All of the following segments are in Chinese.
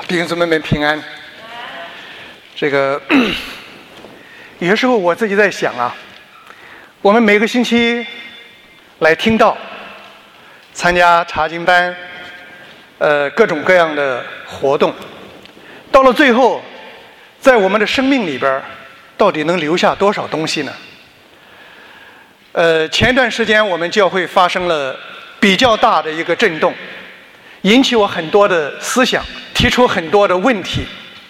弟兄姊妹们平安。这个有些时候我自己在想啊，我们每个星期来听道、参加查经班，各种各样的活动，到了最后，在我们的生命里边，到底能留下多少东西呢？前一段时间我们教会发生了比较大的一个震动，引起我很多的思想，提出很多的问题。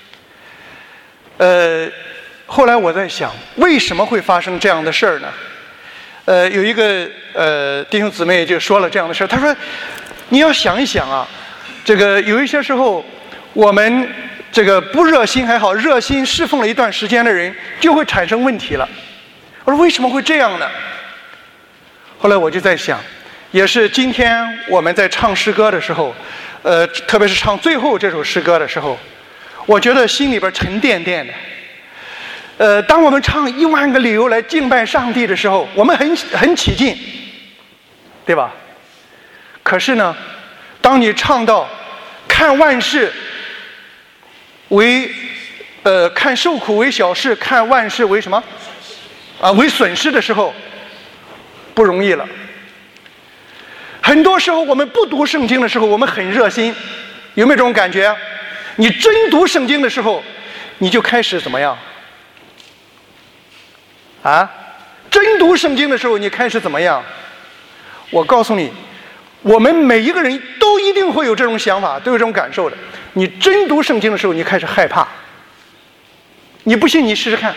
后来我在想，为什么会发生这样的事儿呢？有一个弟兄姊妹就说了这样的事儿，他说：“你要想一想啊，这个有一些时候我们这个不热心还好，热心侍奉了一段时间的人就会产生问题了。”我说：“为什么会这样呢？”后来我就在想，也是今天我们在唱诗歌的时候，特别是唱最后这首诗歌的时候，我觉得心里边沉甸甸的。当我们唱10000个理由来敬拜上帝的时候，我们很起劲，对吧？可是呢，当你唱到看万事为看受苦为小事，看万事为什么为损失的时候，不容易了。很多时候我们不读圣经的时候，我们很热心，有没有这种感觉？你真读圣经的时候，你就开始怎么样？真读圣经的时候，你开始怎么样？我告诉你，我们每一个人都一定会有这种想法，都有这种感受的。你真读圣经的时候，你开始害怕。你不信，你试试看。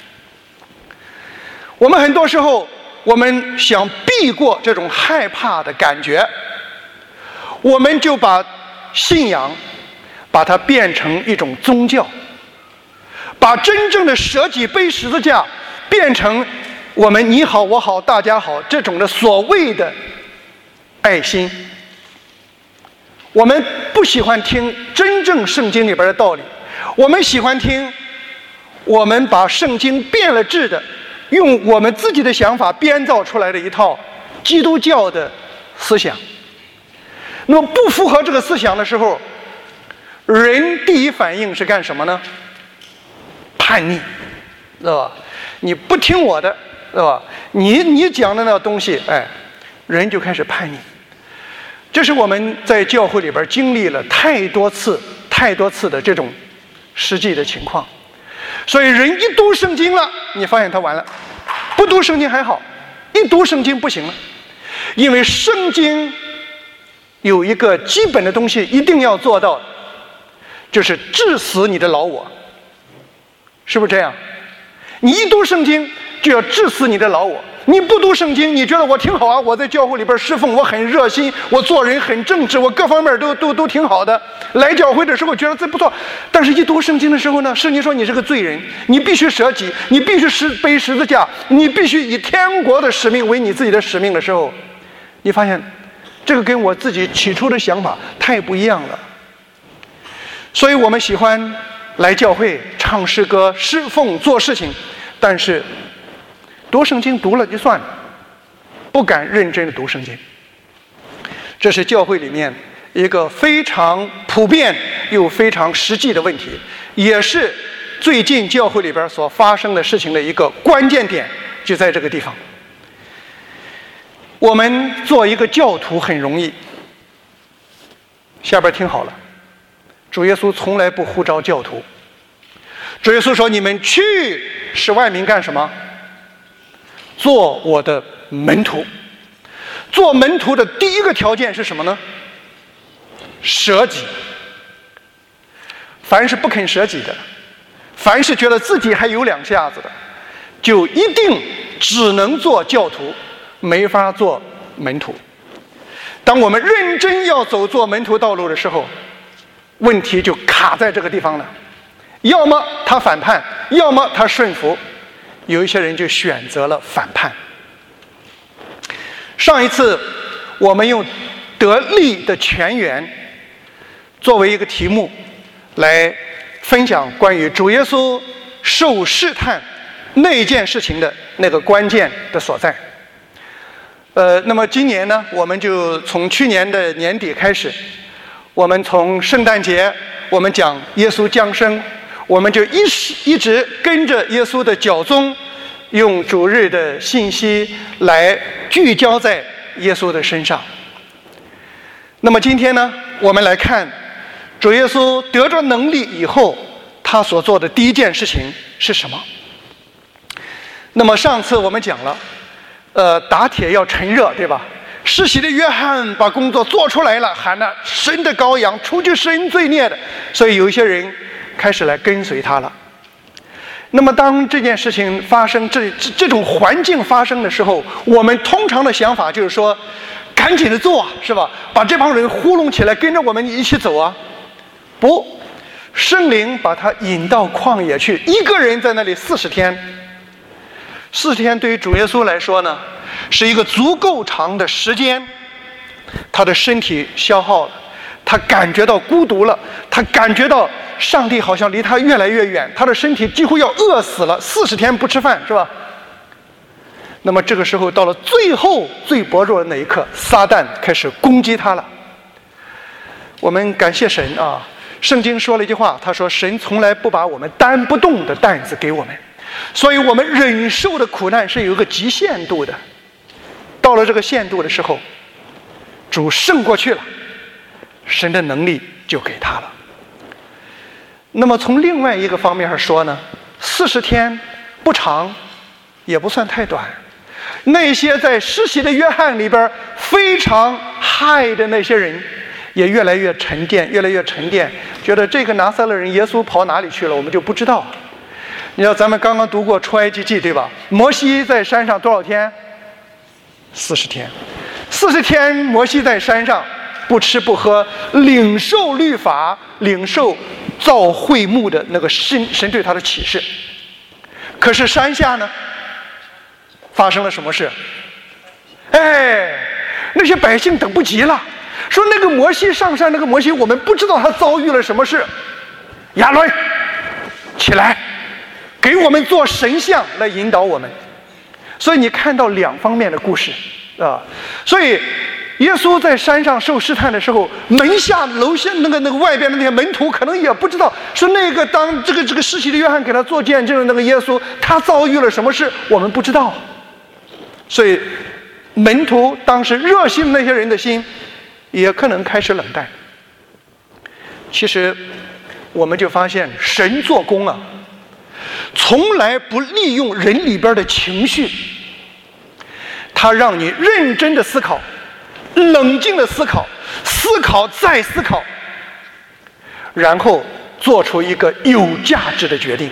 我们很多时候，我们想避过这种害怕的感觉，我们就把信仰把它变成一种宗教，把真正的舍己背十字架变成我们你好我好大家好这种的所谓的爱心。我们不喜欢听真正圣经里边的道理，我们喜欢听我们把圣经变了质的，用我们自己的想法编造出来的一套基督教的思想。那么不符合这个思想的时候，人第一反应是干什么呢？叛逆，知道吧？你不听我的，知道吧？你讲的那东西，人就开始叛逆。这是我们在教会里边经历了太多次的这种实际的情况。所以人一读圣经了，你发现他完了；不读圣经还好，一读圣经不行了。因为圣经有一个基本的东西一定要做到，就是治死你的老我。是不是这样？你一读圣经就要治死你的老我。你不读圣经，你觉得我挺好啊，我在教会里边侍奉，我很热心，我做人很正直，我各方面都挺好的。来教会的时候觉得这不错，但是一读圣经的时候呢，圣经说你是个罪人，你必须舍己，你必须背十字架，你必须以天国的使命为你自己的使命的时候，你发现这个跟我自己起初的想法太不一样了。所以我们喜欢来教会唱诗歌、侍奉、做事情，但是读圣经读了就算了，不敢认真的读圣经。这是教会里面一个非常普遍又非常实际的问题，也是最近教会里边所发生的事情的一个关键点，就在这个地方。我们做一个教徒很容易，下边听好了，主耶稣从来不呼召教徒。主耶稣说：“你们去使万民干什么？做我的门徒。”做门徒的第一个条件是什么呢？舍己。凡是不肯舍己的，凡是觉得自己还有两下子的，就一定只能做教徒，没法做门徒。当我们认真要走做门徒道路的时候，问题就卡在这个地方了。要么他反叛，要么他顺服。有一些人就选择了反叛。上一次我们用得力的泉源作为一个题目来分享关于主耶稣受试探那件事情的那个关键的所在。那么今年呢，我们就从去年的年底开始， 我们从圣诞节我们讲耶稣降生，我们就一直跟着耶稣的脚踪，用主日的信息来聚焦在耶稣的身上。那么今天呢，我们来看主耶稣得着能力以后，他所做的第一件事情是什么？那么上次我们讲了，打铁要趁热，对吧？施洗的约翰把工作做出来了，喊了神的羔羊，除去世人罪孽的，所以有一些人开始来跟随他了。那么当这件事情发生，这种环境发生的时候，我们通常的想法就是说，赶紧的做啊，是吧？把这帮人糊弄起来，跟着我们一起走啊。不，圣灵把他引到旷野去，一个人在那里40天。40天对于主耶稣来说呢，是一个足够长的时间。他的身体消耗了，他感觉到孤独了，他感觉到上帝好像离他越来越远，他的身体几乎要饿死了，40天不吃饭，是吧？那么这个时候到了最后最薄弱的那一刻，撒旦开始攻击他了。我们感谢神啊，圣经说了一句话，他说神从来不把我们担不动的担子给我们，所以我们忍受的苦难是有一个极限度的。到了这个限度的时候，主胜过去了，神的能力就给他了。那么从另外一个方面上说呢，40天不长也不算太短。那些在施洗的约翰里边非常害的那些人，也越来越沉淀，越来越沉淀，觉得这个拿撒勒人耶稣跑哪里去了，我们就不知道。你知道咱们刚刚读过出埃及记，对吧？摩西在山上多少天？40天。40天摩西在山上不吃不喝，领受律法，领受造会幕的那个神对他的启示。可是山下呢，发生了什么事？那些百姓等不及了，说那个摩西上山，那个摩西我们不知道他遭遇了什么事。亚伦起来，给我们做神像来引导我们。所以你看到两方面的故事啊。所以耶稣在山上受试探的时候，门下楼下那个外边的那些门徒可能也不知道，说那个当这个施洗的约翰给他做见证的那个耶稣，他遭遇了什么事，我们不知道。所以门徒当时热心的那些人的心也可能开始冷淡。其实我们就发现神做工啊，从来不利用人里边的情绪，他让你认真的思考，冷静的思考，思考再思考，然后做出一个有价值的决定。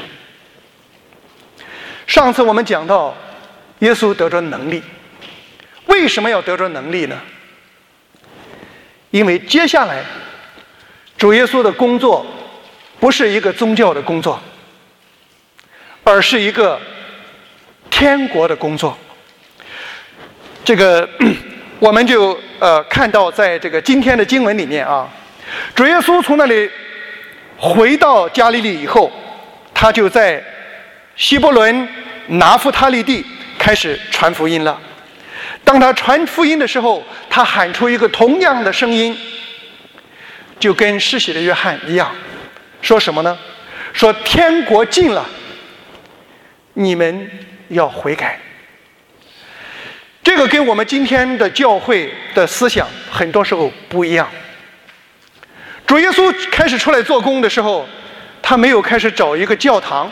上次我们讲到耶稣得着能力，为什么要得着能力呢？因为接下来主耶稣的工作不是一个宗教的工作，而是一个天国的工作。这个我们就看到在这个今天的经文里面啊，主耶稣从那里回到加利利以后，他就在希伯伦拿弗他利地开始传福音了。当他传福音的时候，他喊出一个同样的声音，就跟施洗的约翰一样，说什么呢？说天国近了，你们要悔改。这个跟我们今天的教会的思想很多时候不一样。主耶稣开始出来做工的时候，他没有开始找一个教堂，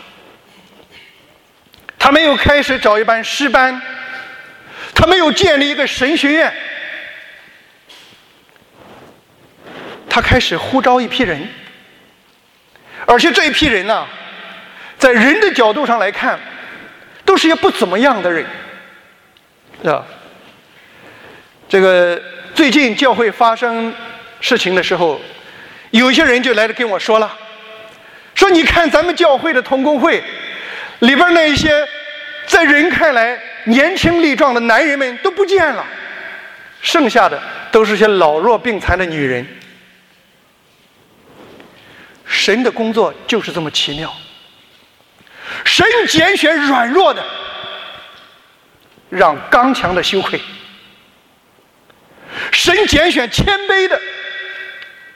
他没有开始找一班诗班，他没有建立一个神学院，他开始呼召一批人，而且这一批人呢，在人的角度上来看，都是些不怎么样的人。这个最近教会发生事情的时候，有一些人就来跟我说了，说你看咱们教会的同工会里边那一些在人看来年轻力壮的男人们都不见了，剩下的都是些老弱病残的女人。神的工作就是这么奇妙，神拣选软弱的，让刚强的羞愧；神拣选谦卑的，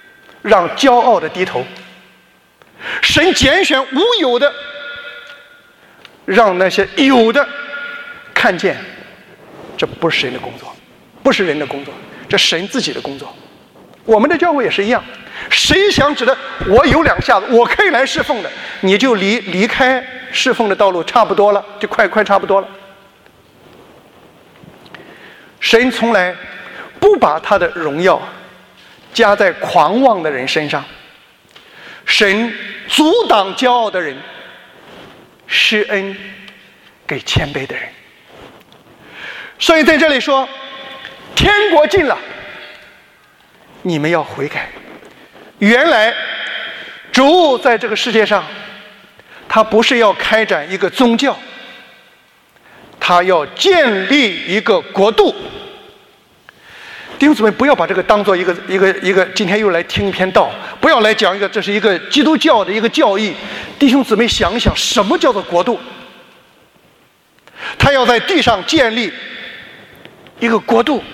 让骄傲的低头。神拣选无有的，让那些有的看见。这不是神的工作，不是人的工作，这神自己的工作。我们的教会也是一样，谁想指着我有两下子，我可以来侍奉的，你就离开侍奉的道路差不多了，就快差不多了。神从来不把他的荣耀加在狂妄的人身上，神阻挡骄傲的人，施恩给谦卑的人。所以在这里说，天国近了，你们要悔改。原来主在这个世界上，他不是要开展一个宗教，他要建立一个国度。弟兄姊妹，不要把这个当做一个今天又来听一篇道，不要来讲一个这是一个基督教的一个教义。弟兄姊妹，想一想，什么叫做国度？他要在地上建立一个国度。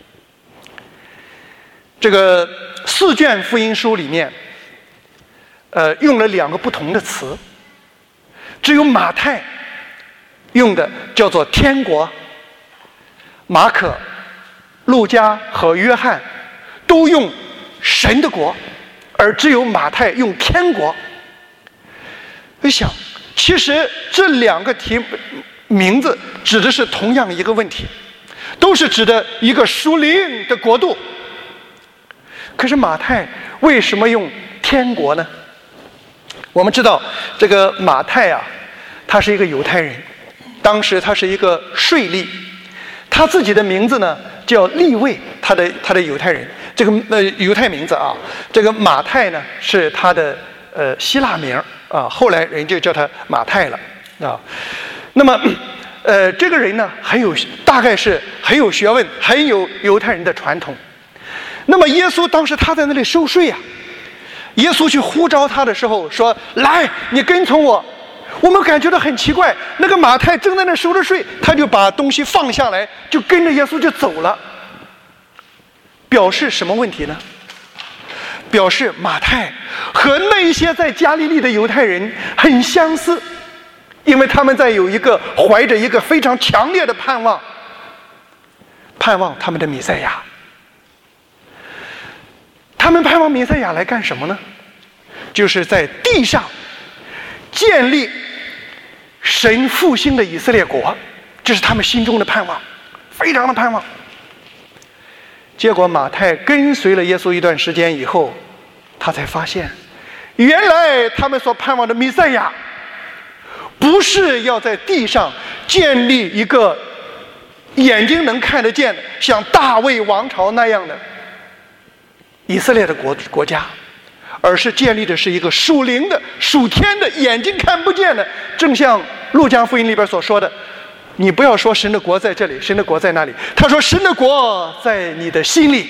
这个4卷福音书里面，用了2个不同的词，只有马太用的叫做天国，马可、路加和约翰都用神的国，而只有马太用天国。我想，其实这2个名字指的是同样一个问题，都是指的一个属灵的国度。可是马太为什么用天国呢？我们知道这个马太啊，他是一个犹太人，当时他是一个税吏，他自己的名字呢叫利未，他的犹太人，这个犹太名字啊，这个马太呢是他的希腊名啊，后来人就叫他马太了啊。那么这个人呢大概是很有学问，很有犹太人的传统。那么耶稣当时他在那里收税啊，耶稣去呼召他的时候说：“来，你跟从我。”我们感觉到很奇怪，那个马太正在那收着税，他就把东西放下来，就跟着耶稣就走了。表示什么问题呢？表示马太和那些在加利利的犹太人很相似，因为他们怀着一个非常强烈的盼望他们的弥赛亚。他们盼望弥赛亚来干什么呢？就是在地上建立神复兴的以色列国，这是他们心中的盼望，非常的盼望。结果马太跟随了耶稣一段时间以后，他才发现，原来他们所盼望的弥赛亚不是要在地上建立一个眼睛能看得见的像大卫王朝那样的以色列的国家，而是建立的是一个属灵的、属天的、眼睛看不见的。正像路加福音里边所说的，你不要说神的国在这里，神的国在那里，他说神的国在你的心里。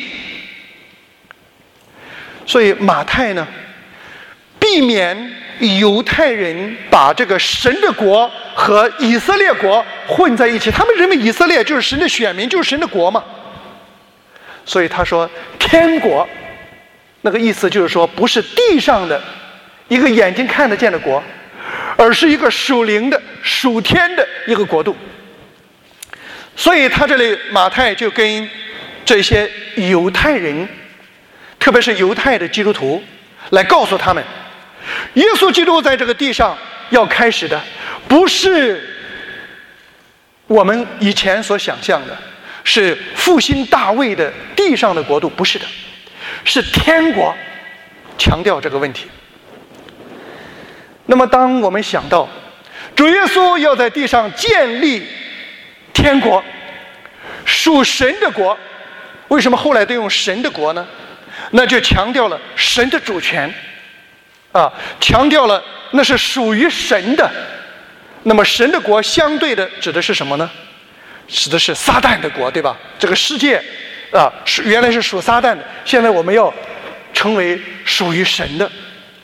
所以马太呢，避免犹太人把这个神的国和以色列国混在一起，他们认为以色列就是神的选民，就是神的国嘛。所以他说天国，那个意思就是说，不是地上的一个眼睛看得见的国，而是一个属灵的、属天的一个国度。所以他这里马太就跟这些犹太人，特别是犹太的基督徒，来告诉他们，耶稣基督在这个地上要开始的，不是我们以前所想象的，是复兴大卫的地上的国度，不是的，是天国。强调这个问题。那么当我们想到主耶稣要在地上建立天国，属神的国，为什么后来都用神的国呢？那就强调了神的主权啊，强调了那是属于神的。那么神的国相对的指的是什么呢？指的是撒旦的国，对吧？这个世界啊，原来是属撒旦的，现在我们要成为属于神的。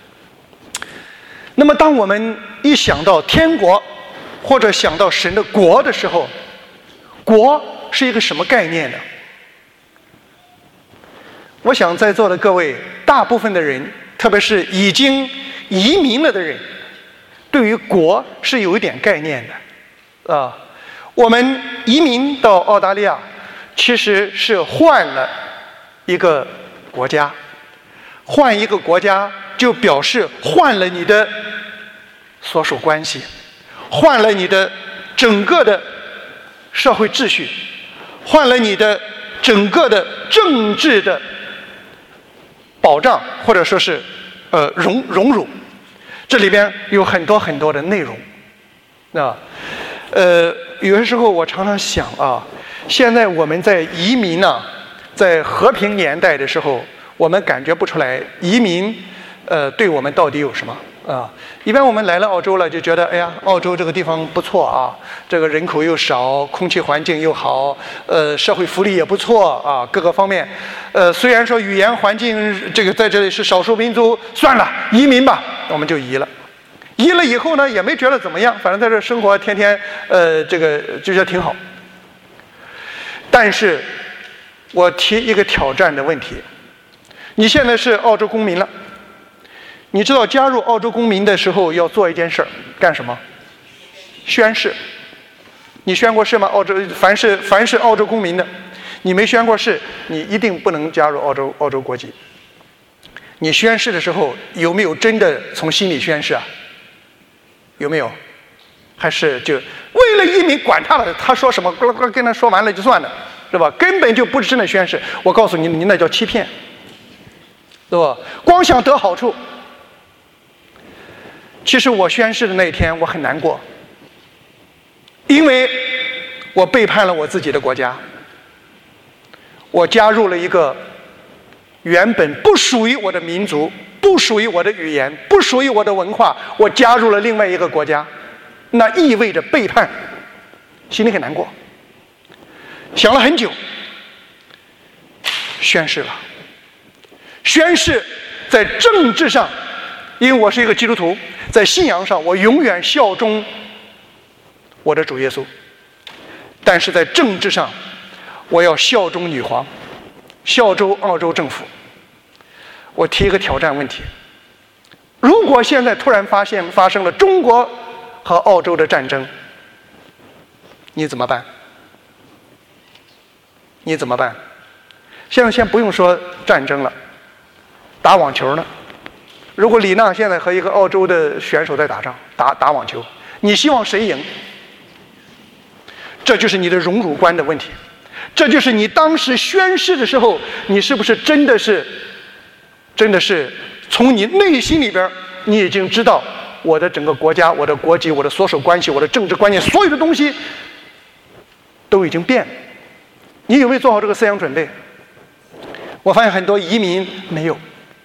那么当我们一想到天国或者想到神的国的时候，国是一个什么概念呢？ 我想在座的各位，大部分的人，特别是已经移民了的人，对于国是有一点概念的啊。我们移民到澳大利亚，其实是换了一个国家，换一个国家就表示换了你的所属关系，换了你的整个的社会秩序，换了你的整个的政治的保障，或者说是荣辱。这里边有很多很多的内容啊。有些时候我常常想啊，现在我们在移民呢，在和平年代的时候，我们感觉不出来移民对我们到底有什么啊。一般我们来了澳洲了，就觉得哎呀，澳洲这个地方不错啊，这个人口又少，空气环境又好，社会福利也不错啊，各个方面。虽然说语言环境这个在这里是少数民族，算了，移民吧，我们就移了。移了以后呢，也没觉得怎么样，反正在这生活天天这个就觉得挺好。但是我提一个挑战的问题，你现在是澳洲公民了，你知道加入澳洲公民的时候要做一件事儿，干什么？宣誓。你宣过誓吗？凡是澳洲公民的，你没宣过誓，你一定不能加入澳洲国籍。你宣誓的时候有没有真的从心里宣誓啊？有没有？还是就为了移民管他了，他说什么跟他说完了就算了，是吧？根本就不是真的宣誓。我告诉你，你那叫欺骗，对吧？光想得好处。其实我宣誓的那一天我很难过，因为我背叛了我自己的国家，我加入了一个原本不属于我的民族，不属于我的语言，不属于我的文化，我加入了另外一个国家，那意味着背叛，心里很难过。想了很久，宣誓了。宣誓在政治上，因为我是一个基督徒，在信仰上我永远效忠我的主耶稣，但是在政治上我要效忠女皇，效忠澳洲政府。我提一个挑战问题，如果现在突然发生了中国和澳洲的战争，你怎么办？你怎么办？现在先不用说战争了，打网球呢？如果李娜现在和一个澳洲的选手在打仗，打网球，你希望谁赢？这就是你的荣辱观的问题，这就是你当时宣誓的时候，你是不是真的是从你内心里边，你已经知道我的整个国家、我的国籍、我的所属关系、我的政治观念，所有的东西都已经变了。你有没有做好这个思想准备？我发现很多移民没有，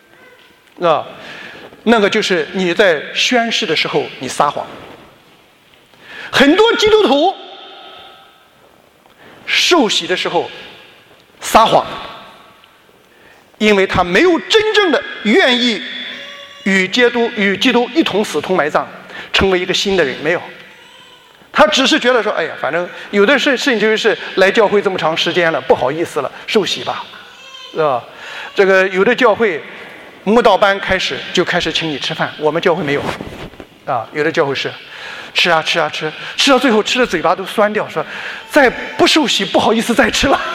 那个就是你在宣誓的时候你撒谎。很多基督徒受洗的时候撒谎，因为他没有真正的愿意与基督一同死同埋葬，成为一个新的人，没有。他只是觉得说，哎呀，反正有的事情就是来教会这么长时间了，不好意思了，受洗吧，是吧？这个有的教会慕道班就开始请你吃饭，我们教会没有啊。有的教会是吃到最后吃的嘴巴都酸掉，说再不受洗不好意思再吃了，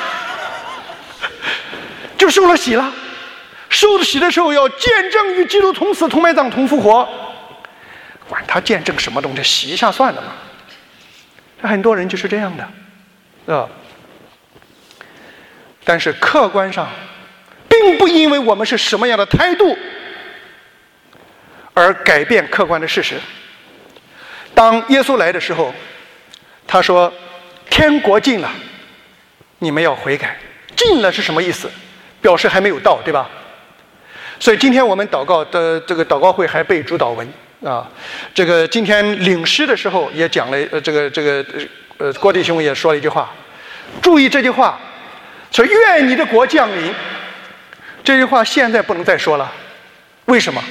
就受了洗了。受了洗的时候要见证与基督同死同埋葬同复活，管他见证什么东西，洗一下算了嘛。很多人就是这样的，但是客观上并不因为我们是什么样的态度而改变客观的事实。当耶稣来的时候，他说天国近了，你们要悔改。近了是什么意思？表示还没有到，对吧？所以今天我们祷告的这个祷告会还背主祷文啊。这个今天领诗的时候也讲了，郭弟兄也说了一句话，注意这句话，说愿你的国降临。这句话现在不能再说了，为什么？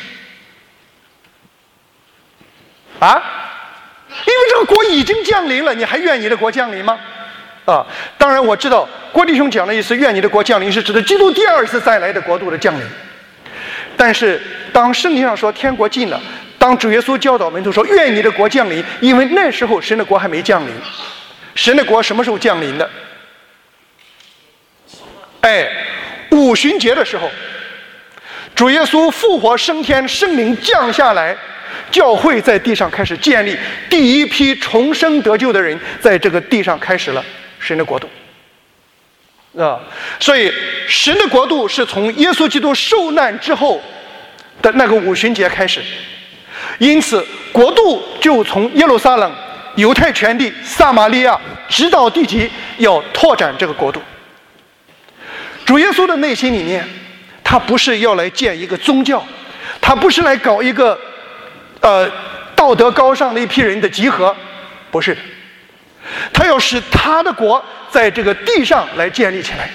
因为这个国已经降临了，你还愿你的国降临吗？ 啊。当然我知道郭弟兄讲的意思，愿你的国降临是指的基督第二次再来的国度的降临。但是当圣经上说天国近了，当主耶稣教导门徒说愿你的国降临，因为那时候神的国还没降临。神的国什么时候降临的？五旬节的时候，主耶稣复活升天，圣灵降下来，教会在地上开始建立，第一批重生得救的人在这个地上开始了神的国度所以神的国度是从耶稣基督受难之后的那个五旬节开始，因此国度就从耶路撒冷、犹太全地、撒玛利亚直到地极，要拓展这个国度。主耶稣的内心里面，他不是要来建一个宗教，他不是来搞一个道德高尚的一批人的集合，不是的，他要使他的国在这个地上来建立起来。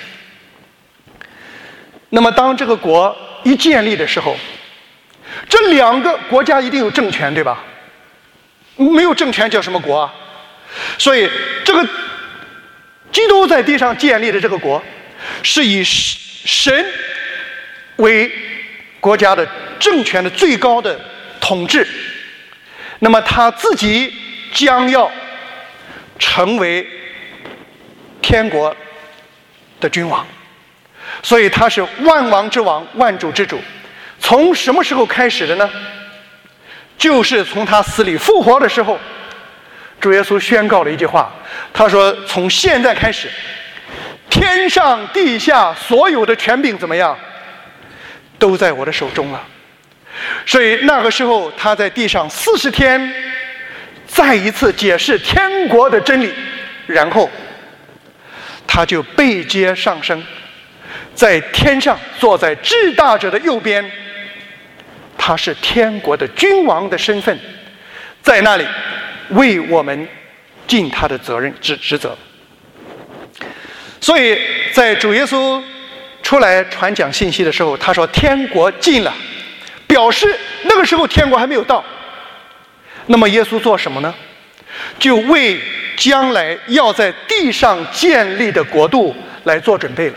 那么当这个国一建立的时候，这两个国家一定有政权，对吧？没有政权叫什么国啊？所以这个基督在地上建立的这个国，是以神为国家的政权的最高的统治，那么他自己将要成为天国的君王，所以他是万王之王、万主之主。从什么时候开始的呢？就是从他死里复活的时候，主耶稣宣告了一句话，他说从现在开始，天上地下所有的权柄怎么样，都在我的手中了。所以那个时候他在地上40天再一次解释天国的真理，然后他就被接上升，在天上坐在至大者的右边，他是天国的君王的身份，在那里为我们尽他的责任职责。所以在主耶稣出来传讲信息的时候，他说天国近了，表示那个时候天国还没有到。那么耶稣做什么呢？就为将来要在地上建立的国度来做准备了。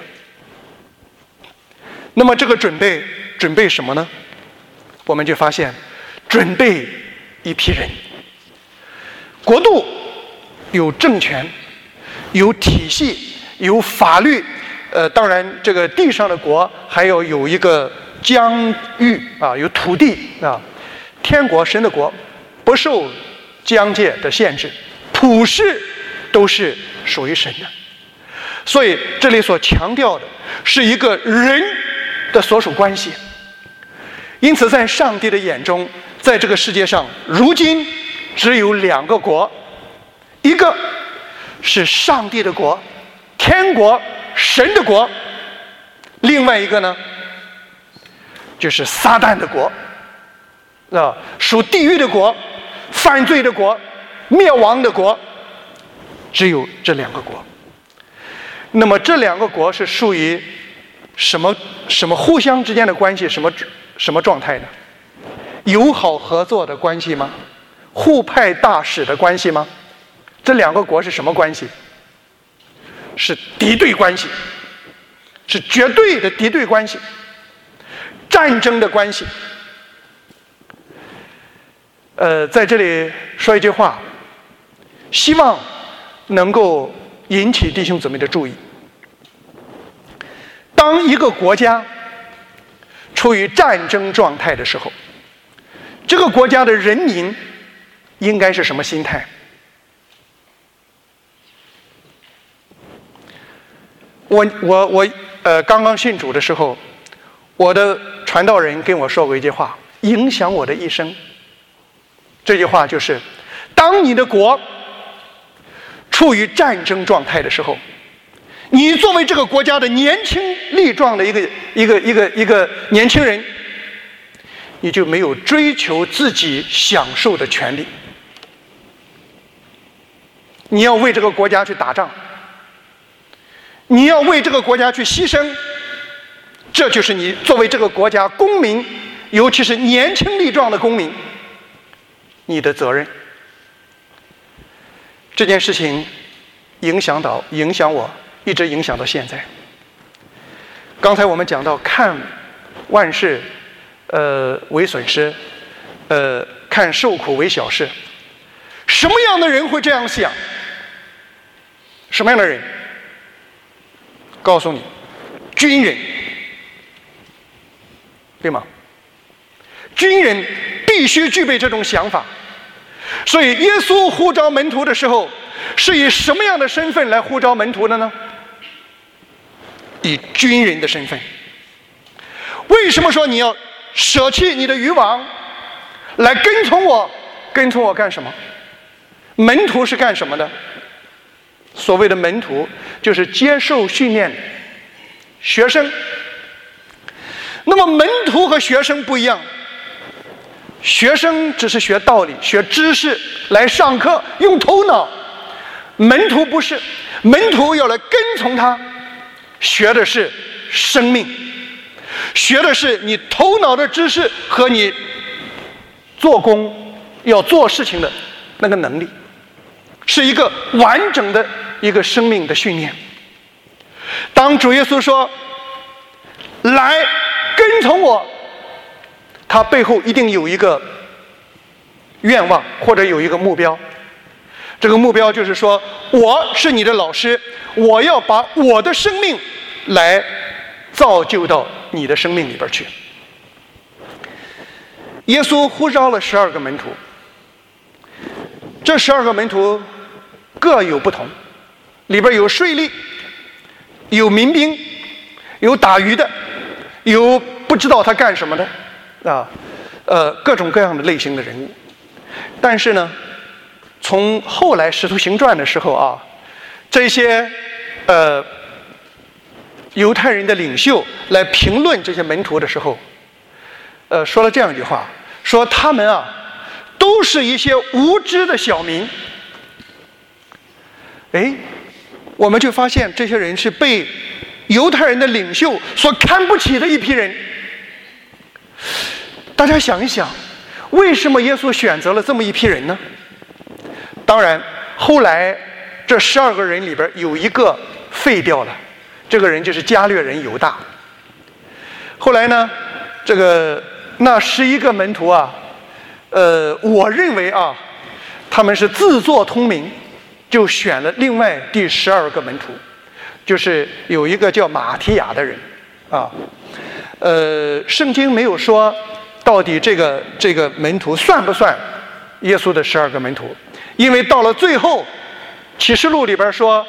那么这个准备什么呢？我们就发现准备一批人。国度有政权，有体系，有法律，当然这个地上的国还要有一个疆域啊，有土地啊。天国神的国不受疆界的限制，普世都是属于神的。所以这里所强调的是一个人的所属关系。因此在上帝的眼中，在这个世界上如今只有2个国，一个是上帝的国，天国，神的国，另外一个呢就是撒旦的国属地狱的国，犯罪的国，灭亡的国，只有这2个国。那么这2个国是属于什么互相之间的关系，什么状态呢？友好合作的关系吗？互派大使的关系吗？这2个国是什么关系？是敌对关系，是绝对的敌对关系，战争的关系。在这里说一句话，希望能够引起弟兄姊妹的注意。当一个国家处于战争状态的时候，这个国家的人民应该是什么心态？我刚刚信主的时候，我的传道人跟我说过一句话，影响我的一生。这句话就是：当你的国处于战争状态的时候，你作为这个国家的年轻力壮的一个年轻人，你就没有追求自己享受的权利。你要为这个国家去打仗，你要为这个国家去牺牲，这就是你作为这个国家公民，尤其是年轻力壮的公民，你的责任。这件事情影响我，一直影响到现在。刚才我们讲到看万事为损失，看受苦为小事。什么样的人会这样想？什么样的人？告诉你，军人，对吗？军人必须具备这种想法。所以耶稣呼召门徒的时候，是以什么样的身份来呼召门徒的呢？以军人的身份。为什么说你要舍弃你的渔网来跟从我？跟从我干什么？门徒是干什么的？所谓的门徒就是接受训练的学生。那么门徒和学生不一样，学生只是学道理、学知识来上课，用头脑。门徒不是，门徒要来跟从他，学的是生命，学的是你头脑的知识和你做工要做事情的那个能力，是一个完整的一个生命的训练。当主耶稣说来跟从我，他背后一定有一个愿望或者有一个目标。这个目标就是说，我是你的老师，我要把我的生命来造就到你的生命里边去。耶稣呼召了12个门徒，这12个门徒各有不同，里边有税吏，有民兵，有打鱼的，有不知道他干什么的各种各样的类型的人物。但是呢，从后来《使徒行传》的时候这些犹太人的领袖来评论这些门徒的时候，说了这样一句话，说他们都是一些无知的小民。我们就发现这些人是被犹太人的领袖所看不起的一批人。大家想一想，为什么耶稣选择了这么一批人呢？当然后来这12个人里边有一个废掉了，这个人就是加略人犹大。后来呢，那11个门徒我认为他们是自作聪明，就选了另外第12个门徒，就是有一个叫马提亚的人圣经没有说到底这个门徒算不算耶稣的12个门徒，因为到了最后启示录里边说，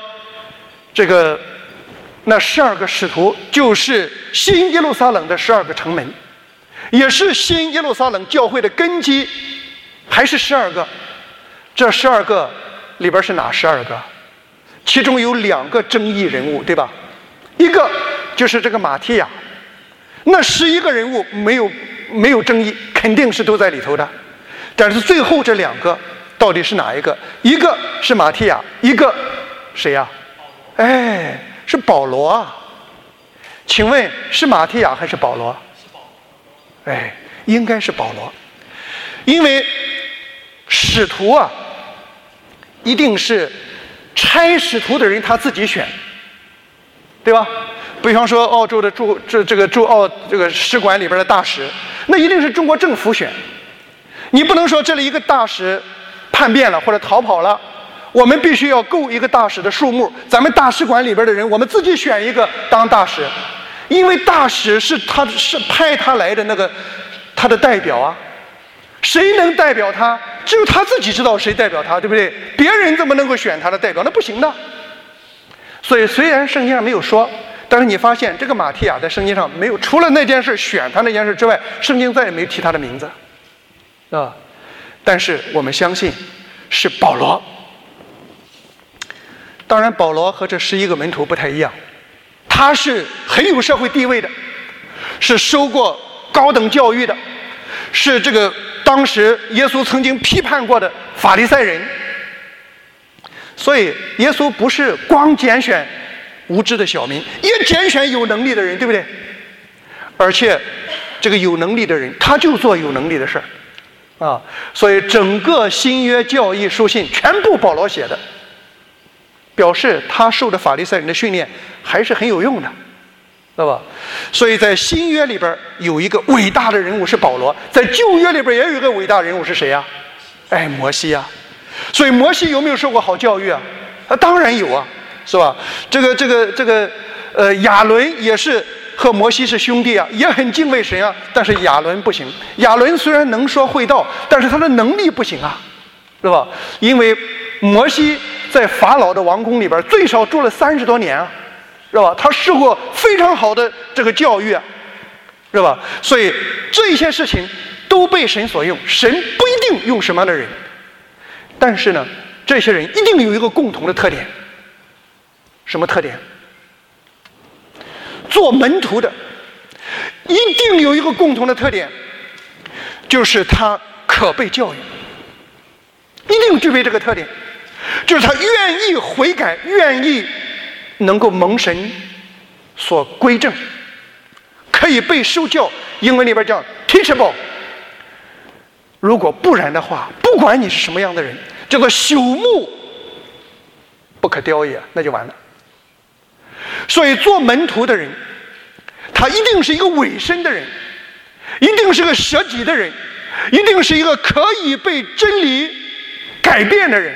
那12个使徒就是新耶路撒冷的12个城门，也是新耶路撒冷教会的根基，还是12个。这12个里边是哪12个？其中有2个争议人物，对吧？一个就是这个马提亚，那11个人物没有争议，肯定是都在里头的。但是最后这2个到底是哪一个？一个是马提亚，一个谁呀？是保罗啊。请问是马提亚还是保罗？应该是保罗。因为使徒一定是差使徒的人他自己选，对吧？比方说澳洲的驻使馆里边的大使，那一定是中国政府选。你不能说这里一个大使叛变了或者逃跑了，我们必须要够一个大使的数目，咱们大使馆里边的人我们自己选一个当大使，因为大使是派他来的他的代表谁能代表他？只有他自己知道谁代表他，对不对？别人怎么能够选他的代表？那不行的。所以虽然圣经上没有说，但是你发现这个马提亚在圣经上没有，除了那件事选他那件事之外，圣经再也没有提他的名字但是我们相信是保罗。当然保罗和这11个门徒不太一样，他是很有社会地位的，是受过高等教育的，是当时耶稣曾经批判过的法利赛人。所以耶稣不是光拣选无知的小民，也拣选有能力的人，对不对？而且这个有能力的人他就做有能力的事所以整个新约教义书信全部保罗写的表示他受的法利赛人的训练还是很有用的，知道吧？所以在新约里边有一个伟大的人物是保罗，在旧约里边也有一个伟大人物是谁啊？摩西啊。所以摩西有没有受过好教育啊？当然有啊，是吧？亚伦也是和摩西是兄弟啊，也很敬畏神啊。但是亚伦不行，亚伦虽然能说会道，但是他的能力不行啊，是吧？因为摩西在法老的王宫里边最少住了30多年啊，是吧？他受过非常好的这个教育啊，是吧？所以这些事情都被神所用，神不一定用什么样的人，但是呢，这些人一定有一个共同的特点。什么特点？做门徒的一定有一个共同的特点，就是他可被教育，一定具备这个特点，就是他愿意悔改，愿意能够蒙神所归正，可以被受教，英文里边叫 teachable。 如果不然的话，不管你是什么样的人，叫做朽木不可雕也，那就完了。所以做门徒的人，他一定是一个委身的人，一定是个舍己的人，一定是一个可以被真理改变的人。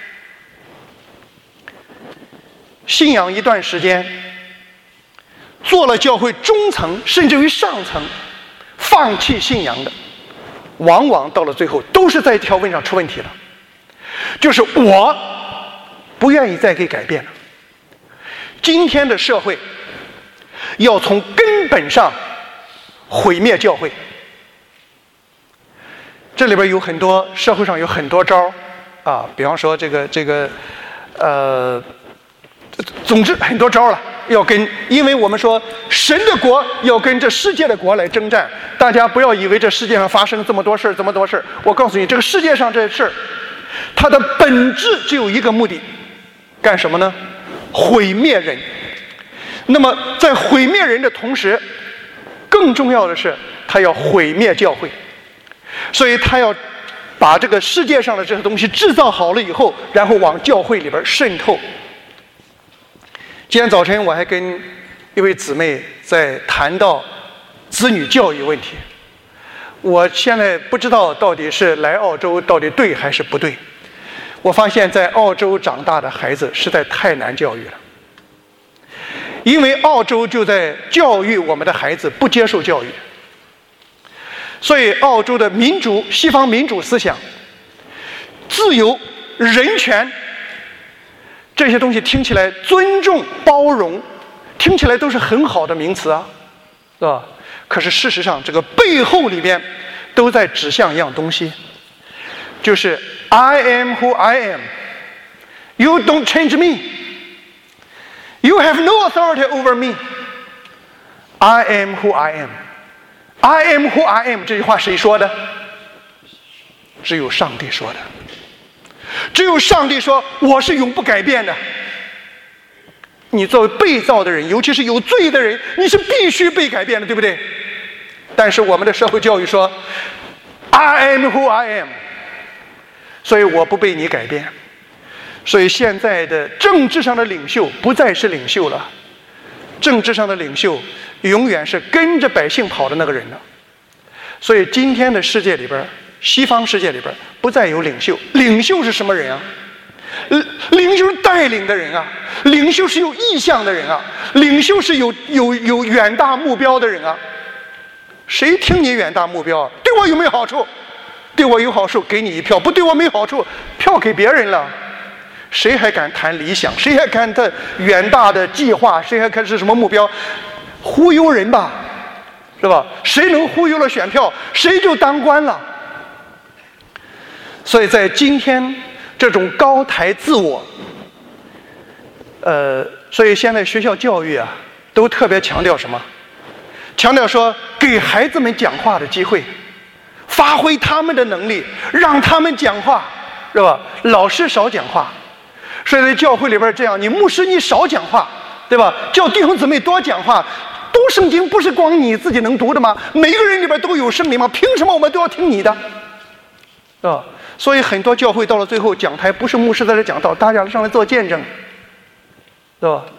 信仰一段时间，做了教会中层甚至于上层，放弃信仰的，往往到了最后都是在一条问上出问题了，就是我不愿意再给改变了。今天的社会要从根本上毁灭教会，这里边有很多，社会上有很多招啊，比方说总之很多招了，要跟，因为我们说神的国要跟这世界的国来征战，大家不要以为这世界上发生这么多事儿，我告诉你，这个世界上这事儿，它的本质只有一个目的，干什么呢？毁灭人。那么在毁灭人的同时，更重要的是他要毁灭教会，所以他要把这个世界上的这些东西制造好了以后，然后往教会里边渗透。今天早晨我还跟一位姊妹在谈到子女教育问题，我现在不知道到底是来澳洲到底对还是不对。我发现在澳洲长大的孩子实在太难教育了，因为澳洲就在教育我们的孩子不接受教育，所以澳洲的民主，西方民主思想、自由、人权这些东西听起来，尊重、包容，听起来都是很好的名词啊，是吧？可是事实上，这个背后里边都在指向一样东西，就是 I am who I am. You don't change me. You have no authority over me. I am who I am. I am who I am. 这句话谁说的？只有上帝说的。只有上帝说我是永不改变的。你作为被造的人，尤其是有罪的人，你是必须被改变的，对不对？但是我们的社会教育说 I am who I am， 所以我不被你改变。所以现在的政治上的领袖不再是领袖了，政治上的领袖永远是跟着百姓跑的那个人了。所以今天的世界里边，西方世界里边不再有领袖。领袖是什么人啊？领袖是带领的人啊，领袖是有意向的人啊，领袖是有远大目标的人啊。谁听你远大目标啊？对我有没有好处？对我有好处给你一票，不对我没好处票给别人了。谁还敢谈理想？谁还敢谈远大的计划？谁还看是什么目标？忽悠人吧，是吧？谁能忽悠了选票，谁就当官了。所以在今天这种高抬自我，所以现在学校教育啊，都特别强调什么？强调说给孩子们讲话的机会，发挥他们的能力，让他们讲话，是吧？老师少讲话。所以在教会里边这样，你牧师你少讲话，对吧？叫弟兄姊妹多讲话。读圣经不是光你自己能读的吗？每个人里边都有圣灵吗？凭什么我们都要听你的？是吧？所以很多教会到了最后，讲台不是牧师在这讲道，大家上来做见证， 对吧？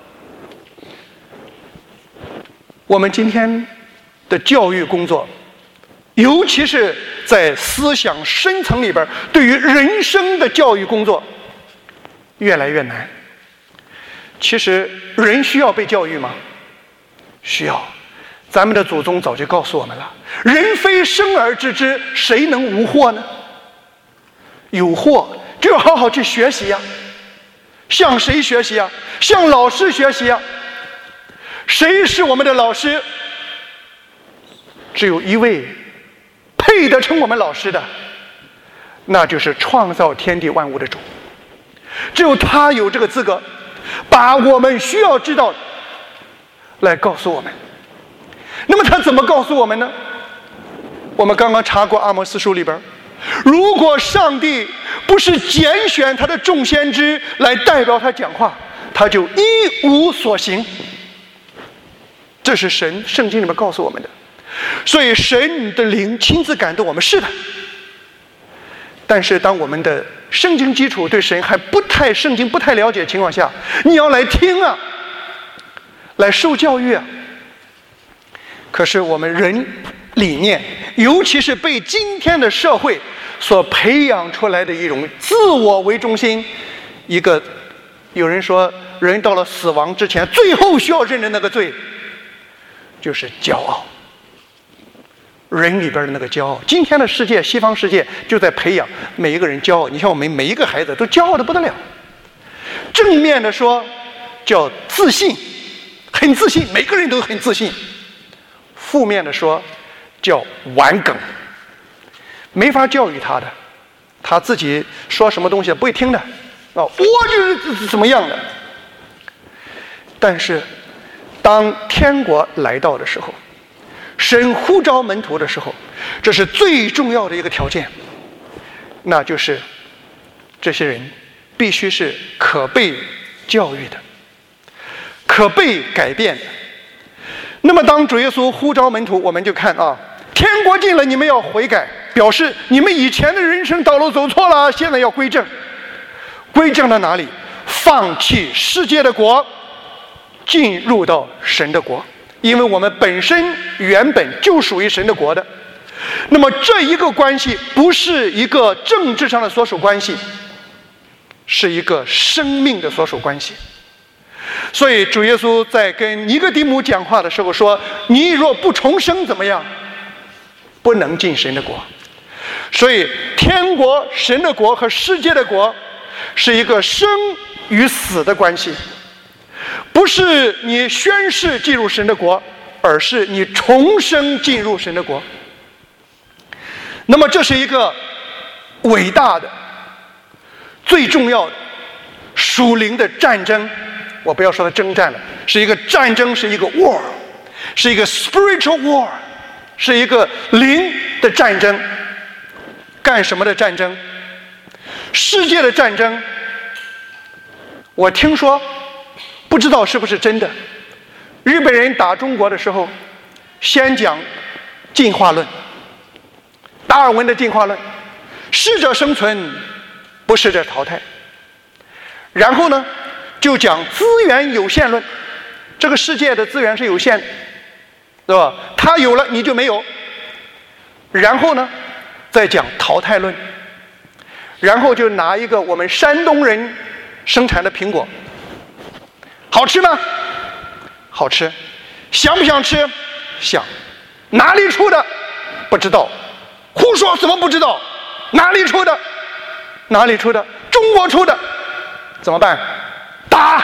我们今天的教育工作，尤其是在思想深层里边，对于人生的教育工作越来越难。其实人需要被教育吗？需要。咱们的祖宗早就告诉我们了，人非生而知之，谁能无惑呢？有惑就要好好去学习呀。向谁学习呀？向老师学习呀。谁是我们的老师？只有一位配得称我们老师的，那就是创造天地万物的主。只有他有这个资格，把我们需要知道的来告诉我们。那么他怎么告诉我们呢？我们刚刚查过阿摩司书里边，如果上帝不是拣选他的众先知来代表他讲话，他就一无所行。这是圣经里面告诉我们的。所以神的灵亲自感动我们，是的。但是当我们的圣经基础对神还圣经不太了解的情况下，你要来听啊，来受教育啊。可是我们人里面，尤其是被今天的社会所培养出来的一种自我为中心，有人说人到了死亡之前，最后需要认的那个罪就是骄傲。人里边的那个骄傲，今天的世界，西方世界就在培养每一个人骄傲。你像我们每一个孩子都骄傲的不得了。正面的说叫自信，很自信，每个人都很自信。负面的说叫顽梗，没法教育他的，他自己说什么东西不会听的我就是怎么样的。但是当天国来到的时候，神呼召门徒的时候，这是最重要的一个条件，那就是这些人必须是可被教育的，可被改变的。那么当主耶稣呼召门徒，我们就看天国近了，你们要悔改，表示你们以前的人生道路走错了，现在要归正。归正到哪里？放弃世界的国，进入到神的国。因为我们本身原本就属于神的国的。那么这一个关系不是一个政治上的所属关系，是一个生命的所属关系。所以主耶稣在跟尼哥底母讲话的时候说，你若不重生怎么样？不能进神的国。所以天国、神的国和世界的国是一个生与死的关系，不是你宣誓进入神的国，而是你重生进入神的国。那么这是一个伟大的、最重要的属灵的战争。我不要说它征战了，是一个战争，是一个 war， 是一个 spiritual war， 是一个灵的战争。干什么的战争？世界的战争。我听说，不知道是不是真的，日本人打中国的时候，先讲进化论，达尔文的进化论，适者生存，不适者淘汰。然后呢，就讲资源有限论，这个世界的资源是有限的，对吧？他有了你就没有。然后呢，再讲淘汰论，然后就拿一个我们山东人生产的苹果，好吃吗？好吃。想不想吃？想。哪里出的？不知道。胡说，怎么不知道？哪里出的？哪里出的？中国出的。怎么办？打！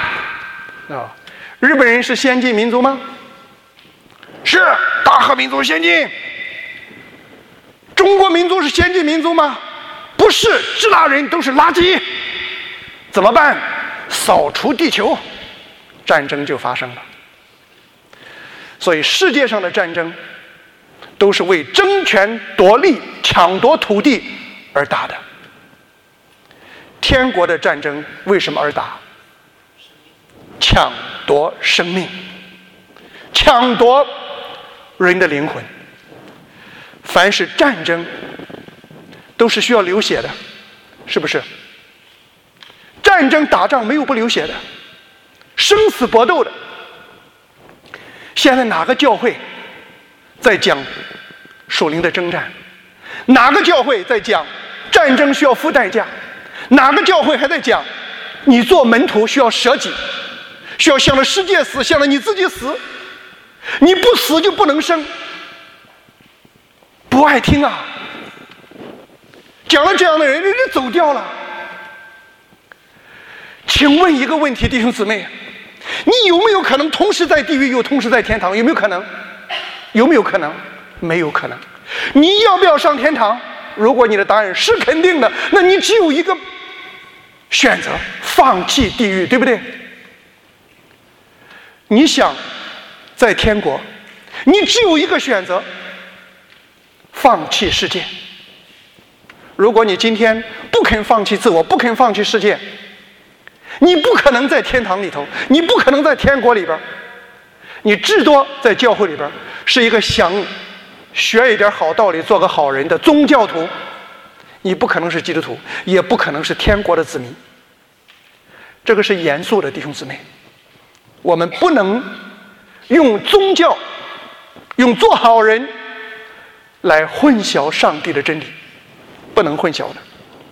日本人是先进民族吗？是，大和民族先进。中国民族是先进民族吗？不是，支那人都是垃圾。怎么办？扫除地球，战争就发生了。所以世界上的战争都是为争权夺利、抢夺土地而打的。天国的战争为什么而打？抢夺生命，抢夺人的灵魂。凡是战争都是需要流血的，是不是？战争打仗没有不流血的， 生死搏斗的。现在哪个教会在讲属灵的征战？哪个教会在讲战争需要付代价？哪个教会还在讲你做门徒需要舍己，需要向着世界死，向着你自己死？你不死就不能生。不爱听啊！讲了这样的人，人家走掉了。请问一个问题，弟兄姊妹，你有没有可能同时在地狱又同时在天堂？有没有可能？有没有可能？没有可能。你要不要上天堂？如果你的答案是肯定的，那你只有一个选择，放弃地狱，对不对？你想在天国，你只有一个选择，放弃世界。如果你今天不肯放弃自我，不肯放弃世界，你不可能在天堂里头，你不可能在天国里边，你至多在教会里边是一个想学一点好道理，做个好人的宗教徒，你不可能是基督徒，也不可能是天国的子民。这个是严肃的，弟兄姊妹，我们不能用宗教，用做好人来混淆上帝的真理，不能混淆的。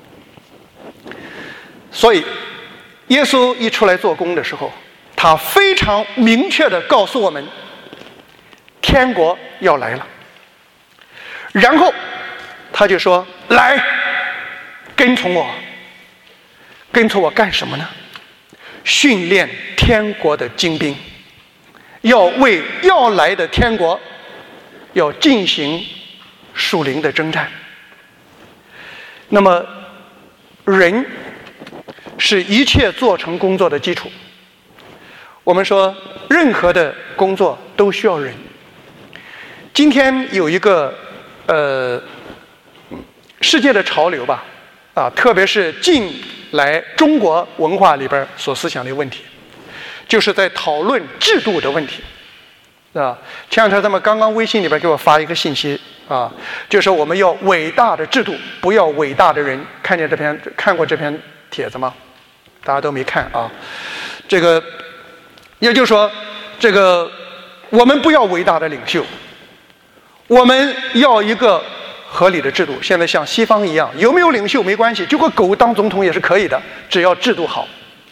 所以耶稣一出来做工的时候，他非常明确地告诉我们，天国要来了。然后他就说，来跟从我。跟从我干什么呢？训练天国的精兵，要为要来的天国要进行属灵的征战。那么人是一切做成工作的基础。我们说任何的工作都需要人。今天有一个世界的潮流吧，特别是近来中国文化里边所思想的问题，就是在讨论制度的问题。前两天他们刚刚微信里边给我发一个信息就是我们要伟大的制度，不要伟大的人。看过这篇帖子吗？大家都没看啊。这个也就是说，这个我们不要伟大的领袖，我们要一个合理的制度。现在像西方一样，有没有领袖没关系，就个狗当总统也是可以的，只要制度好，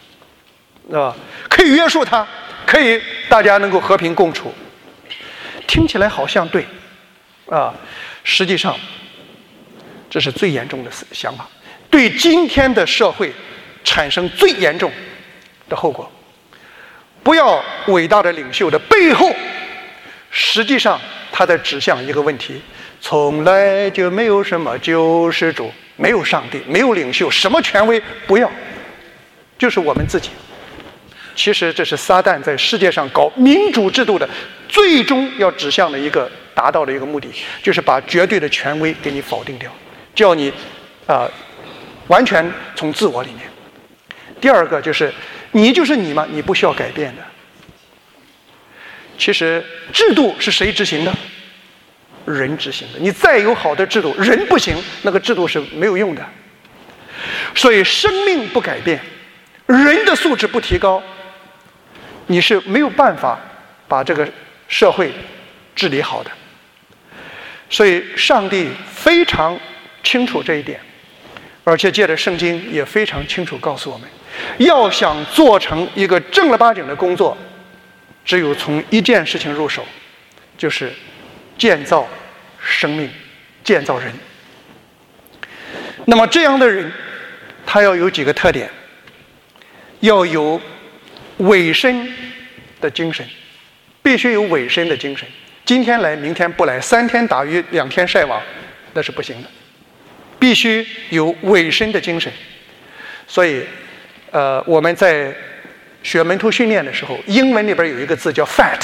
可以约束他，可以大家能够和平共处。听起来好像对实际上这是最严重的想法，对今天的社会产生最严重的后果。不要伟大的领袖的背后，实际上他在指向一个问题：从来就没有什么救世主，没有上帝，没有领袖，什么权威不要，就是我们自己。其实这是撒旦在世界上搞民主制度的最终要指向的一个达到的一个目的，就是把绝对的权威给你否定掉，叫你完全从自我里面。第二个就是你就是你嘛，你不需要改变的。其实制度是谁执行的？人执行的。你再有好的制度，人不行，那个制度是没有用的。所以生命不改变，人的素质不提高，你是没有办法把这个社会治理好的。所以上帝非常清楚这一点，而且借着圣经也非常清楚告诉我们，要想做成一个正儿八经的工作，只有从一件事情入手，就是建造生命，建造人。那么这样的人他要有几个特点，要有委身的精神，必须有委身的精神。今天来明天不来，3天打鱼2天晒网，那是不行的，必须有委身的精神。所以我们在学门徒训练的时候，英文里边有一个字叫 fat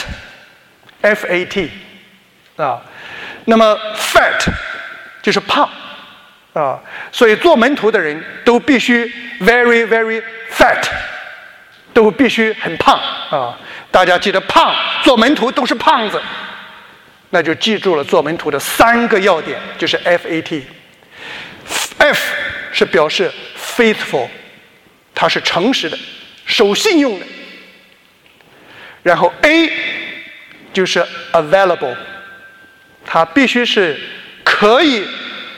F-A-T 那么 fat 就是胖所以做门徒的人都必须 very very fat， 都必须很胖大家记得胖，做门徒都是胖子，那就记住了做门徒的3个要点，就是 F-A-T。F 是表示 faithful， 它是诚实的，守信用的然后 A 就是 available， 它必须是可以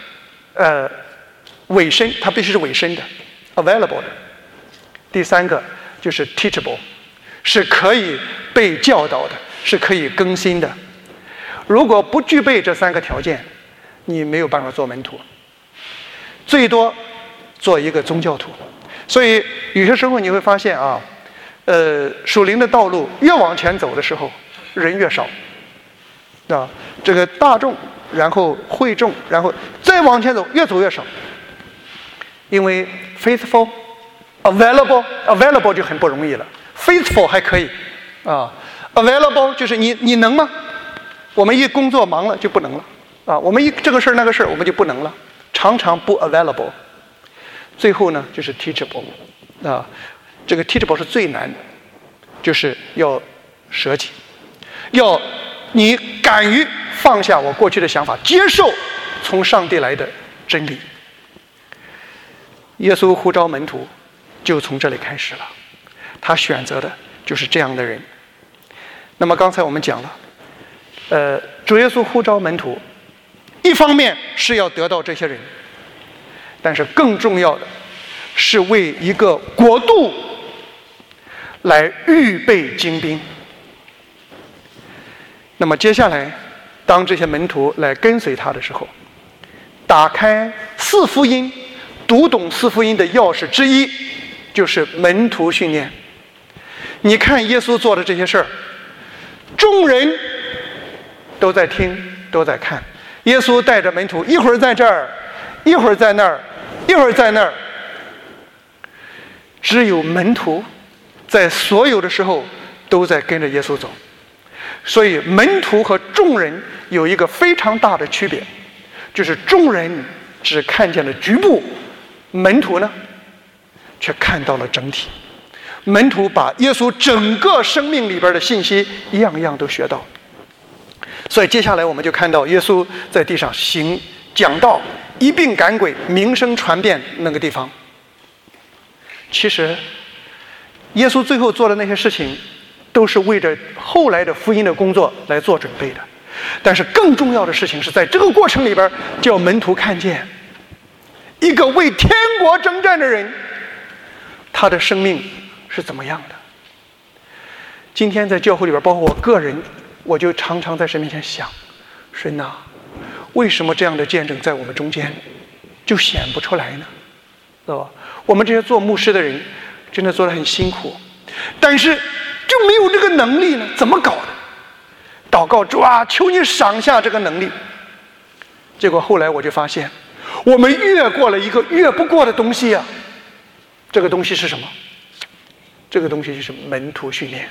委身，它必须是委身的 available 的。第三个就是 teachable， 是可以被教导的，是可以更新的。如果不具备这三个条件，你没有办法做门徒，最多做一个宗教徒。所以有些时候你会发现啊，属灵的道路越往前走的时候，人越少啊，这个大众，然后会众，然后再往前走，越走越少。因为 faithful、available 就很不容易了 ，faithful 还可以啊 ，available 就是你能吗？我们一工作忙了就不能了啊，我们一这个事儿那个事儿我们就不能了，常常不 available。最后呢，就是 teachable 啊，这个 teachable 是最难的，就是要舍己，要你敢于放下我过去的想法，接受从上帝来的真理。耶稣呼召门徒就从这里开始了，他选择的就是这样的人。那么刚才我们讲了，主耶稣呼召门徒，一方面是要得到这些人，但是更重要的是为一个国度来预备精兵。那么接下来，当这些门徒来跟随他的时候，打开四福音，读懂四福音的钥匙之一就是门徒训练。你看耶稣做的这些事儿，众人都在听，都在看。耶稣带着门徒，一会儿在这儿，一会儿在那儿，一会儿在那儿。只有门徒在所有的时候都在跟着耶稣走。所以门徒和众人有一个非常大的区别，就是众人只看见了局部，门徒呢却看到了整体。门徒把耶稣整个生命里边的信息一样一样都学到。所以接下来我们就看到耶稣在地上行讲道，一并赶鬼，名声传遍那个地方。其实耶稣最后做的那些事情都是为着后来的福音的工作来做准备的，但是更重要的事情是在这个过程里边叫门徒看见一个为天国征战的人，他的生命是怎么样的。今天在教会里边，包括我个人，我就常常在神面前想，神啊，为什么这样的见证在我们中间就显不出来呢？知道吧？我们这些做牧师的人真的做得很辛苦，但是就没有这个能力呢，怎么搞的？祷告主啊，求你赏下这个能力。结果后来我就发现，我们越过了一个越不过的东西啊。这个东西是什么？这个东西就是门徒训练。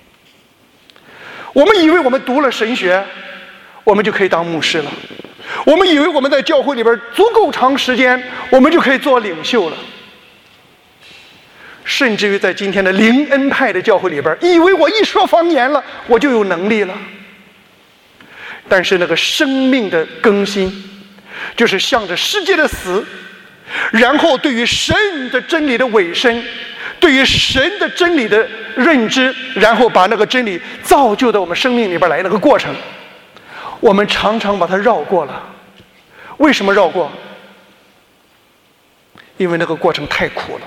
我们以为我们读了神学，我们就可以当牧师了；我们以为我们在教会里边足够长时间，我们就可以做领袖了。甚至于在今天的灵恩派的教会里边，以为我一说方言了，我就有能力了。但是那个生命的更新，就是向着世界的死，然后对于神的真理的委身，对于神的真理的认知，然后把那个真理造就到我们生命里边来那个过程，我们常常把它绕过了。为什么绕过？因为那个过程太苦了。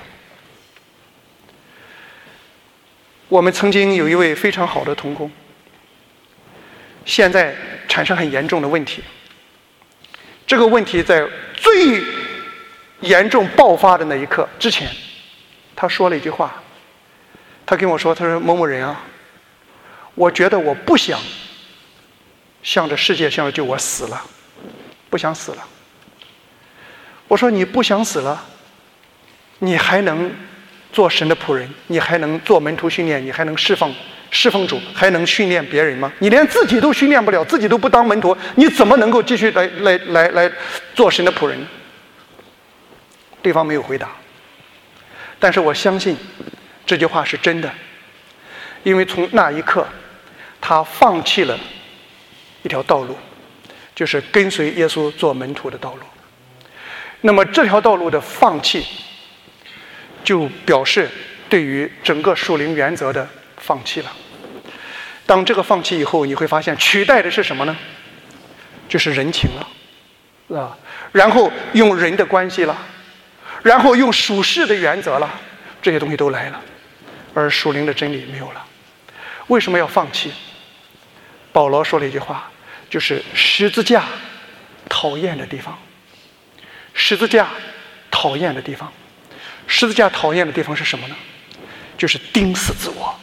我们曾经有一位非常好的同工，现在产生很严重的问题。这个问题在最严重爆发的那一刻之前，他说了一句话，他跟我说，他说某某人啊，我觉得我不想向着世界向着就我死了，不想死了。我说你不想死了，你还能做神的仆人，你还能做门徒训练，你还能侍奉主，还能训练别人吗？你连自己都训练不了，自己都不当门徒，你怎么能够继续来做神的仆人？对方没有回答，但是我相信这句话是真的，因为从那一刻他放弃了一条道路，就是跟随耶稣做门徒的道路。那么这条道路的放弃，就表示对于整个属灵原则的放弃了。 当这个放弃以后，你会发现取代的是什么呢？就是人情了，啊，然后用人的关系了，然后用属世的原则了，这些东西都来了，而属灵的真理没有了。为什么要放弃？保罗说了一句话，就是十字架讨厌的地方。十字架讨厌的地方，十字架讨厌的地方是什么呢？就是钉死自我。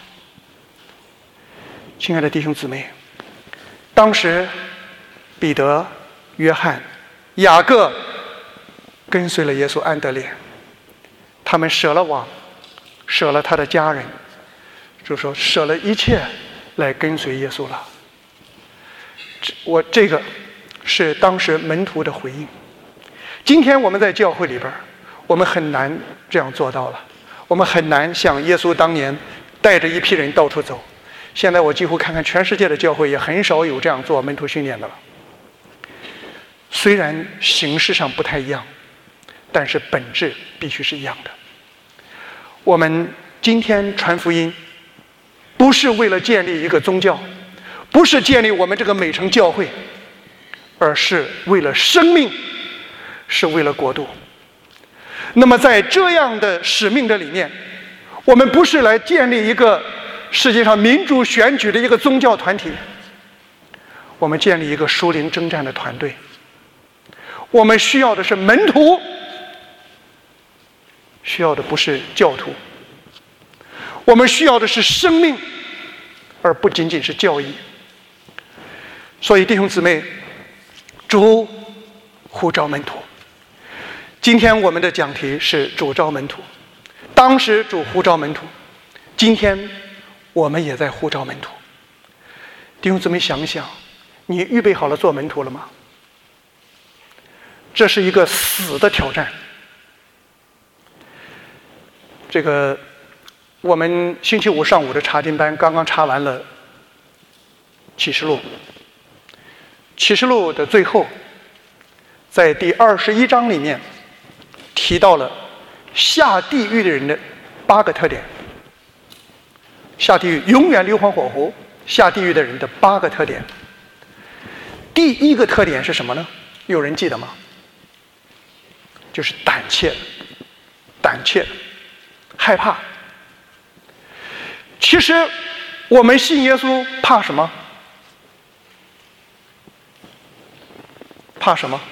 亲爱的弟兄姊妹，当时彼得、约翰、雅各跟随了耶稣安德烈，他们舍了网，舍了他的家人，就说舍了一切来跟随耶稣了。这个是当时门徒的回应。今天我们在教会里边，我们很难这样做到了，我们很难像耶稣当年带着一批人到处走。现在我几乎看看全世界的教会也很少有这样做门徒训练的了。虽然形式上不太一样，但是本质必须是一样的。我们今天传福音，不是为了建立一个宗教，不是建立我们这个美城教会，而是为了生命，是为了国度。那么在这样的使命的里面，我们不是来建立一个世界上民主选举的一个宗教团体，我们建立一个属灵征战的团队。我们需要的是门徒，需要的不是教徒。我们需要的是生命，而不仅仅是教义。所以弟兄姊妹，主呼召门徒。今天我们的讲题是主召门徒，当时主呼召门徒，今天我们也在呼召门徒。弟兄姊妹，想一想，你预备好了做门徒了吗？这是一个死的挑战。这个我们星期五上午的查经班刚刚查完了启示录，启示录的最后，在第21章里面提到了下地狱的人的8个特点。下地狱永远硫磺火湖，下地狱的人的8个特点。第一个特点是什么呢？有人记得吗？就是胆怯，胆怯，害怕。其实我们信耶稣怕什么？怕什么？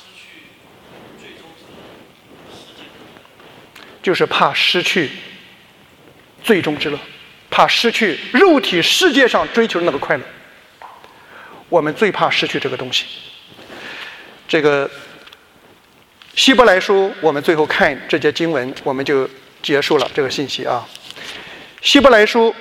就是怕失去最终之乐，怕失去肉体世界上追求的那个快乐。我们最怕失去这个东西。这个希伯来书，我们最后看这节经文，我们就结束了这个信息啊。希伯来书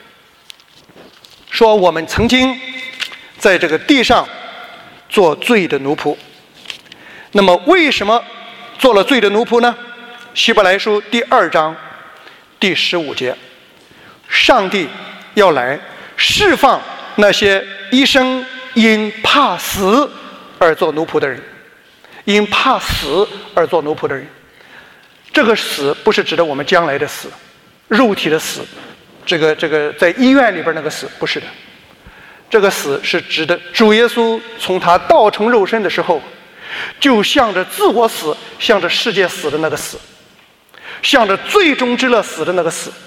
说，我们曾经在这个地上做罪的奴仆。那么为什么做了罪的奴仆呢？希伯来书第2章第15节，上帝要来释放那些一生因怕死而做奴仆的人，因怕死而做奴仆的人。这个死不是指的我们将来的死，肉体的死，这个在医院里边那个死，不是的。这个死是指的主耶稣从他道成肉身的时候，就向着自我死，向着世界死的那个死，向着最终之乐死的那个死。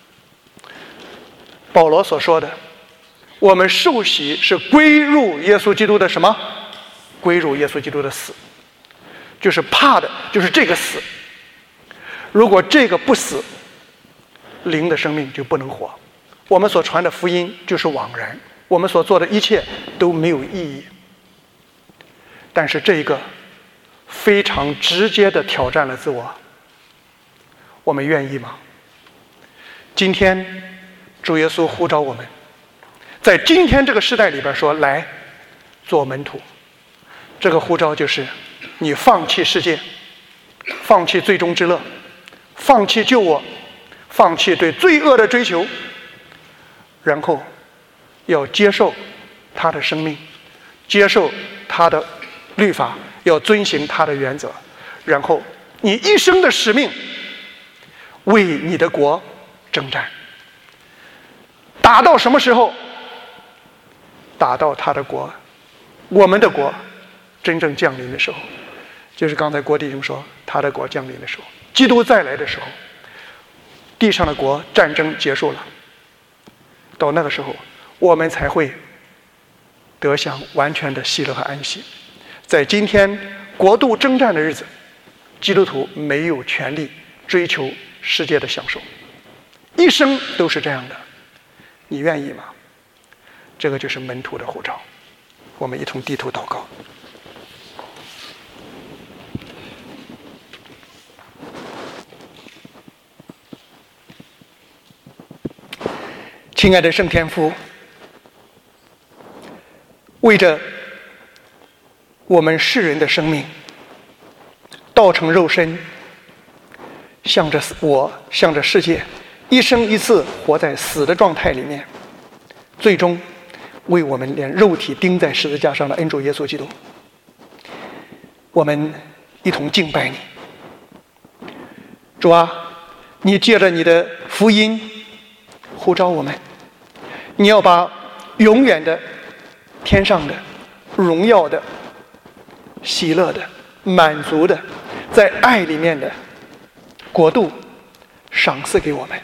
保罗所说的，我们受洗是归入耶稣基督的什么？归入耶稣基督的死。就是怕的就是这个死。如果这个不死，灵的生命就不能活，我们所传的福音就是枉然，我们所做的一切都没有意义。但是这个非常直接地挑战了自我，我们愿意吗？今天主耶稣呼召我们，在今天这个时代里边说，来做门徒。这个呼召就是你放弃世界，放弃最终之乐，放弃救我，放弃对罪恶的追求，然后要接受他的生命，接受他的律法，要遵行他的原则，然后你一生的使命为你的国征战，打到什么时候达到他的国，我们的国真正降临的时候，就是刚才郭弟兄说他的国降临的时候，基督再来的时候，地上的国战争结束了，到那个时候我们才会得享完全的喜乐和安息。在今天国度征战的日子，基督徒没有权利追求世界的享受，一生都是这样的，你愿意吗？这个就是门徒的呼召。我们一同低头祷告。亲爱的圣天父，为着我们世人的生命道成肉身，向着我，向着世界，一生一次活在死的状态里面，最终为我们连肉体钉在十字架上的恩主耶稣基督，我们一同敬拜你。主啊，你借着你的福音呼召我们，你要把永远的天上的荣耀的喜乐的满足的在爱里面的国度赏赐给我们。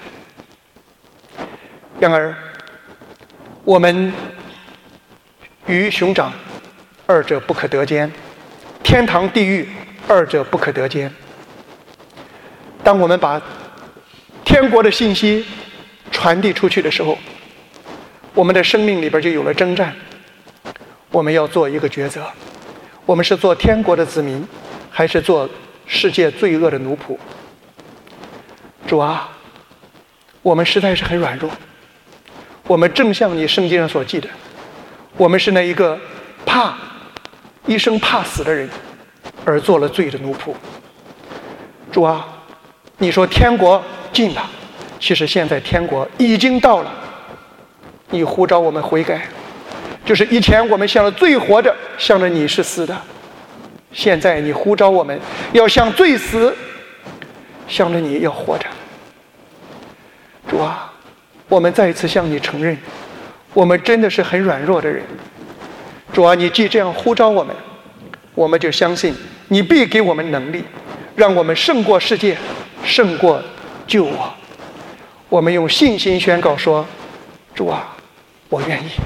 然而我们与熊掌二者不可得兼，天堂地狱二者不可得兼。当我们把天国的信息传递出去的时候，我们的生命里边就有了征战。我们要做一个抉择，我们是做天国的子民，还是做世界罪恶的奴仆？主啊，我们实在是很软弱，我们正像你圣经上所记的，我们是那一个一生怕死的人，而做了罪的奴仆。主啊，你说天国近了，其实现在天国已经到了，你呼召我们悔改，就是以前我们向着罪活着，向着你是死的，现在你呼召我们要向罪死，向着你要活着。主啊，我们再一次向你承认，我们真的是很软弱的人。主啊，你既这样呼召我们，我们就相信你必给我们能力，让我们胜过世界，胜过救我。我们用信心宣告说，主啊，我愿意。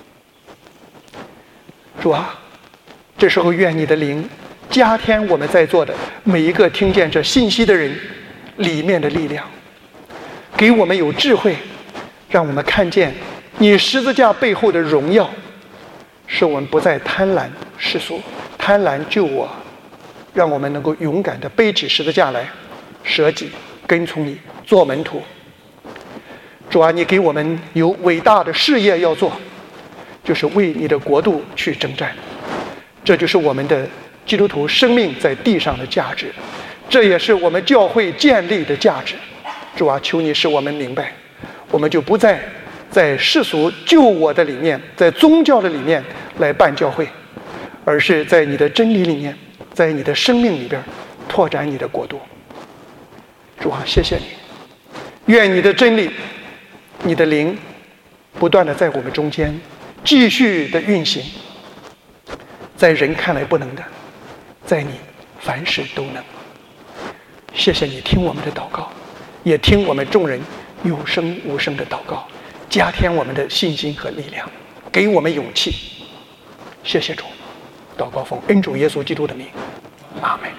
主啊，这时候愿你的灵加添我们在座的每一个听见这信息的人里面的力量，给我们有智慧，让我们看见你十字架背后的荣耀，使我们不再贪婪世俗，贪婪救我，让我们能够勇敢地背起十字架来，舍己跟从你，做门徒。主啊，你给我们有伟大的事业要做，就是为你的国度去征战，这就是我们的基督徒生命在地上的价值，这也是我们教会建立的价值。主啊，求你使我们明白，我们就不再在世俗救我的里面，在宗教的里面来办教会，而是在你的真理里面，在你的生命里边拓展你的国度。主啊，谢谢你，愿你的真理，你的灵不断的在我们中间继续的运行，在人看来不能的，在你凡事都能。谢谢你听我们的祷告，也听我们众人有声无声的祷告，加添我们的信心和力量，给我们勇气。谢谢主，祷告奉恩主耶稣基督的名，阿们。